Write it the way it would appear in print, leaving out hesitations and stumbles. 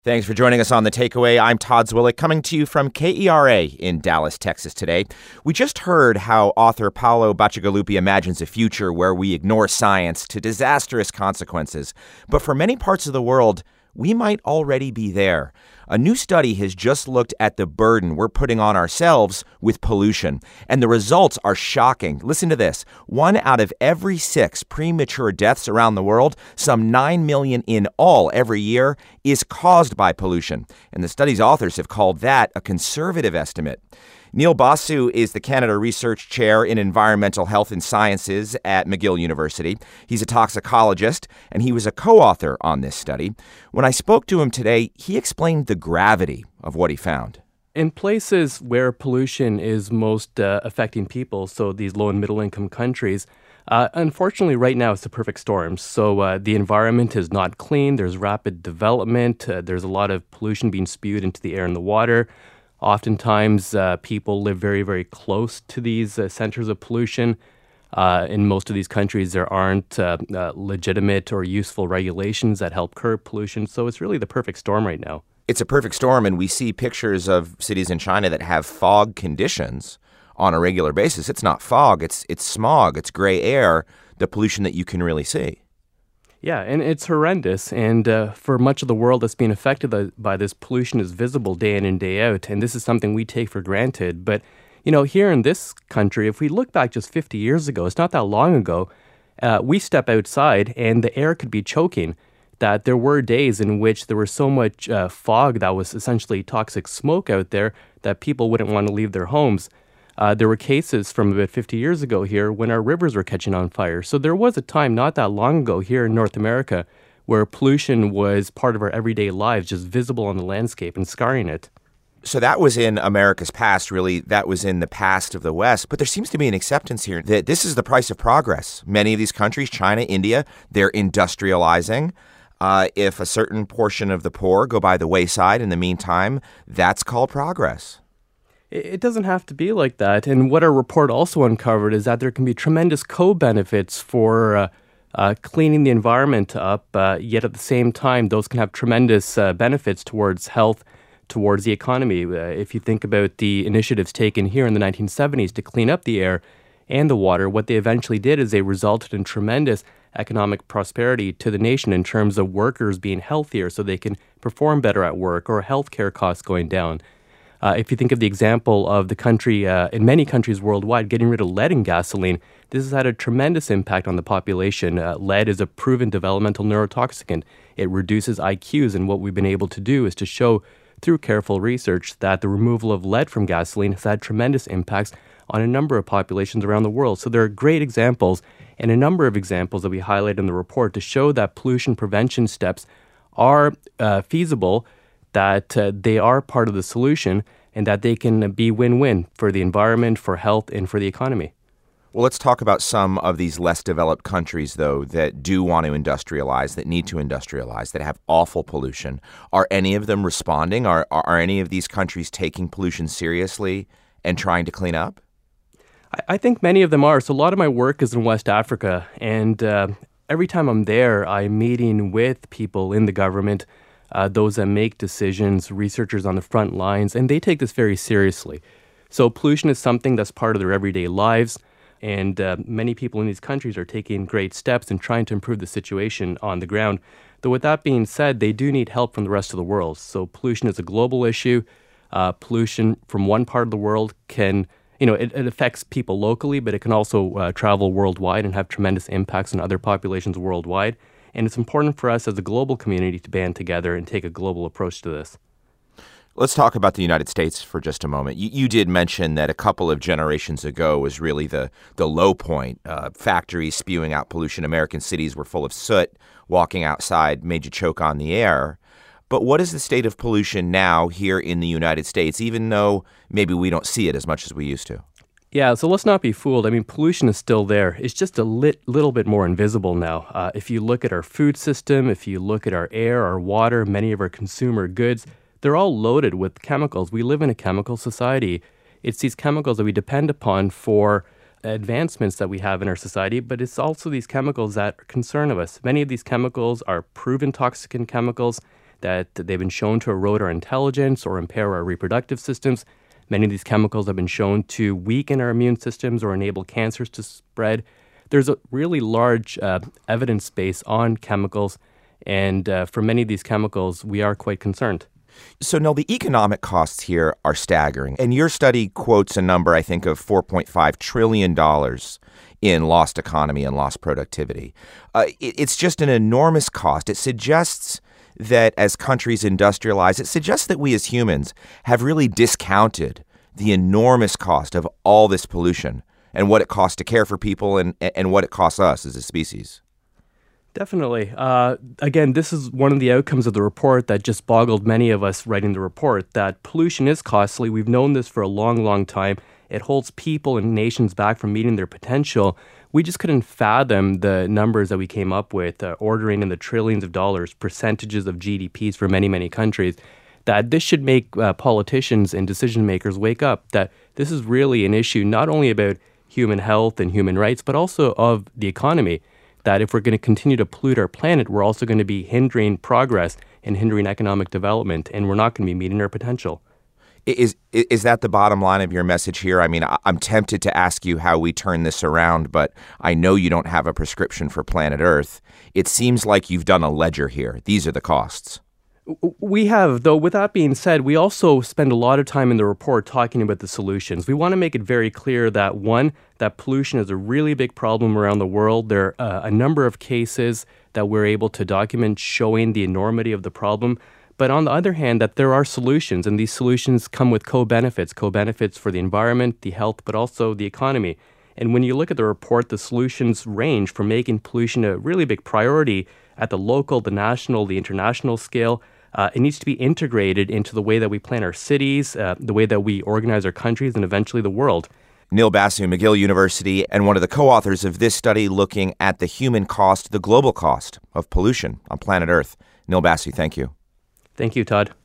Thanks for joining us on The Takeaway. I'm Todd Zwillich, coming to you from KERA in Dallas, Texas today. We just heard how author Paolo Bacigalupi imagines a future where we ignore science to disastrous consequences. But for many parts of the world, we might already be there. A new study has just looked at the burden we're putting on ourselves with pollution, and the results are shocking. Listen to this. 1 out of every 6 premature deaths around the world, some 9 million in all every year, is caused by pollution. And the study's authors have called that a conservative estimate. Neil Basu is the Canada Research Chair in Environmental Health and Sciences at McGill University. He's a toxicologist, and he was a co-author on this study. When I spoke to him today, he explained the gravity of what he found. In places where pollution is most affecting people, so these low and middle income countries, unfortunately right now it's the perfect storm. So the environment is not clean, there's rapid development, there's a lot of pollution being spewed into the air and the water. Oftentimes, people live very, very close to these centers of pollution. In most of these countries, there aren't legitimate or useful regulations that help curb pollution. So it's really the perfect storm right now. It's a perfect storm, and we see pictures of cities in China that have fog conditions on a regular basis. It's not fog, it's smog, it's gray air, the pollution that you can really see. Yeah, and it's horrendous. And for much of the world that's being affected by this, pollution is visible day in and day out. And this is something we take for granted. But, you know, here in this country, if we look back just 50 years ago, it's not that long ago, we step outside and the air could be choking. That there were days in which there was so much fog that was essentially toxic smoke out there that people wouldn't want to leave their homes. There were cases from about 50 years ago here when our rivers were catching on fire. So there was a time not that long ago here in North America where pollution was part of our everyday lives, just visible on the landscape and scarring it. So that was in America's past, really. That was in the past of the West. But there seems to be an acceptance here that this is the price of progress. Many of these countries, China, India, they're industrializing. If a certain portion of the poor go by the wayside in the meantime, that's called progress. It doesn't have to be like that. And what our report also uncovered is that there can be tremendous co-benefits for cleaning the environment up, yet at the same time, those can have tremendous benefits towards health, towards the economy. If you think about the initiatives taken here in the 1970s to clean up the air and the water, what they eventually did is they resulted in tremendous economic prosperity to the nation in terms of workers being healthier so they can perform better at work or healthcare costs going down. If you think of the example of the country, in many countries worldwide, getting rid of lead in gasoline, this has had a tremendous impact on the population. Lead is a proven developmental neurotoxicant. It reduces IQs, and what we've been able to do is to show through careful research that the removal of lead from gasoline has had tremendous impacts on a number of populations around the world. So there are great examples and a number of examples that we highlight in the report to show that pollution prevention steps are feasible, that they are part of the solution, and that they can be win-win for the environment, for health, and for the economy. Well, let's talk about some of these less developed countries, though, that do want to industrialize, that need to industrialize, that have awful pollution. Are any of them responding? Are any of these countries taking pollution seriously and trying to clean up? I think many of them are. So a lot of my work is in West Africa, and every time I'm there, I'm meeting with people in the government, those that make decisions, researchers on the front lines, and they take this very seriously. So pollution is something that's part of their everyday lives, and many people in these countries are taking great steps in trying to improve the situation on the ground. Though with that being said, they do need help from the rest of the world. So pollution is a global issue. Pollution from one part of the world can, it affects people locally, but it can also travel worldwide and have tremendous impacts on other populations worldwide. And it's important for us as a global community to band together and take a global approach to this. Let's talk about the United States for just a moment. You did mention that a couple of generations ago was really the low point. Factories spewing out pollution. American cities were full of soot. Walking outside made you choke on the air. But what is the state of pollution now here in the United States, even though maybe we don't see it as much as we used to? Yeah, so let's not be fooled. I mean, pollution is still there. It's just a little bit more invisible now. If you look at our food system, if you look at our air, our water, many of our consumer goods, they're all loaded with chemicals. We live in a chemical society. It's these chemicals that we depend upon for advancements that we have in our society, but it's also these chemicals that are concern of us. Many of these chemicals are proven toxicant chemicals. that they've been shown to erode our intelligence or impair our reproductive systems. Many of these chemicals have been shown to weaken our immune systems or enable cancers to spread. There's a really large evidence base on chemicals, and for many of these chemicals, we are quite concerned. So, Neil, the economic costs here are staggering. And your study quotes a number, I think, of $4.5 trillion in lost economy and lost productivity. It's just an enormous cost. It suggests that as countries industrialize, it suggests that we as humans have really discounted the enormous cost of all this pollution and what it costs to care for people and what it costs us as a species. Definitely. Again, this is one of the outcomes of the report that just boggled many of us writing the report, that pollution is costly. We've known this for a long, long time. It holds people and nations back from meeting their potential. We just couldn't fathom the numbers that we came up with, ordering in the trillions of dollars, percentages of GDPs for many, many countries, that this should make politicians and decision makers wake up, that this is really an issue not only about human health and human rights, but also of the economy. That if we're going to continue to pollute our planet, we're also going to be hindering progress and hindering economic development, and we're not going to be meeting our potential. Is that the bottom line of your message here? I mean, I'm tempted to ask you how we turn this around, but I know you don't have a prescription for planet Earth. It seems like you've done a ledger here. These are the costs. We have, though, with that being said, we also spend a lot of time in the report talking about the solutions. We want to make it very clear that, one, that pollution is a really big problem around the world. There are a number of cases that we're able to document showing the enormity of the problem. But on the other hand, that there are solutions, and these solutions come with co-benefits for the environment, the health, but also the economy. And when you look at the report, the solutions range from making pollution a really big priority at the local, the national, the international scale. It needs to be integrated into the way that we plan our cities, the way that we organize our countries, and eventually the world. Neil Basu, McGill University, and one of the co-authors of this study looking at the human cost, the global cost of pollution on planet Earth. Neil Basu, thank you. Thank you, Todd.